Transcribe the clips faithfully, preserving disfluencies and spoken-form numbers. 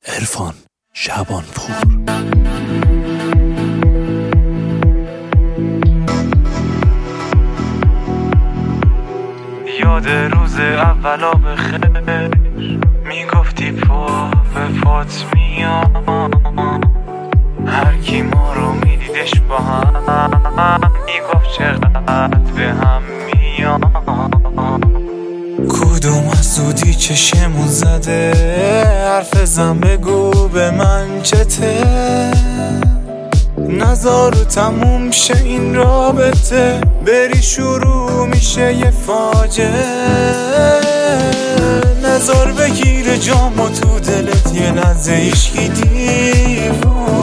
عرفان شعبانپور. یاد روز اولا بخیر میگفتی پا به پات میام، هر کی ما رو میدیدش با هم میگفت چقدر به هم میام. کدوم از زودی چشمون زده، حرف زن بگو به من چته، نذارو تموم شه این رابطه، بری شروع میشه یه فاجعه. نذار بگیره جامو تو دلت یه لحظه ایشکی دیوونه،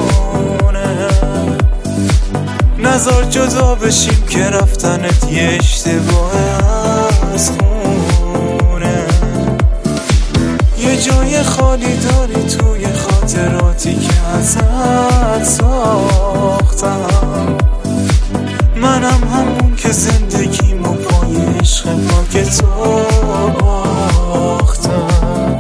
نذار جدا بشیم که رفتنت یه اشتباه از خونه. یه جای خالی داری توی خاطراتی که ازت ساختم، منم همون که زندگیمو پای عشق پاک تو باختم.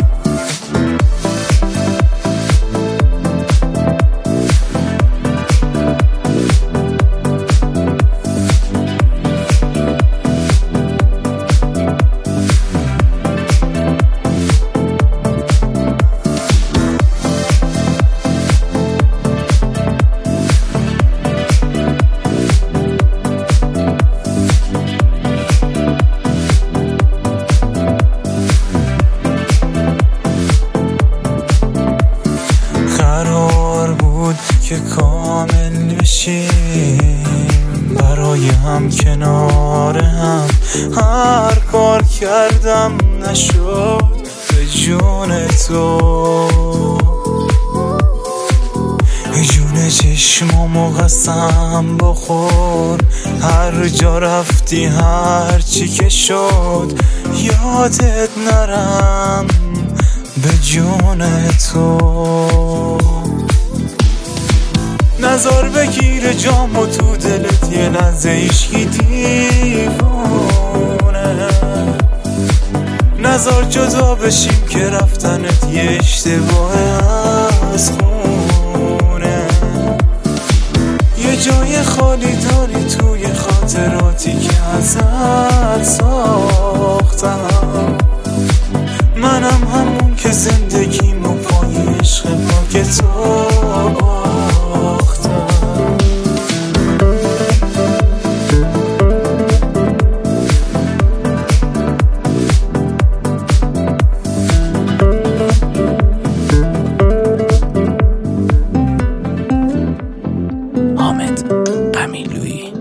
قرار بود که کامل بشیم، برای هم کنار هم هر کار کردم نشد به جون تو. جون چشمامو قسم بخور، هر جا رفتی هر چی که شد یادت نرم به جون تو. نذار بگیره جامو تو دلت یه لحظه ایشکی دیوونه، نذار جدا بشیم که رفتنت یه اشتباه از خونه. یه جای خالی داری توی خاطراتی که ازت ساختم، منم همون که زندگیمو پای عشق پاک تو باختم. حامد قمیلویی.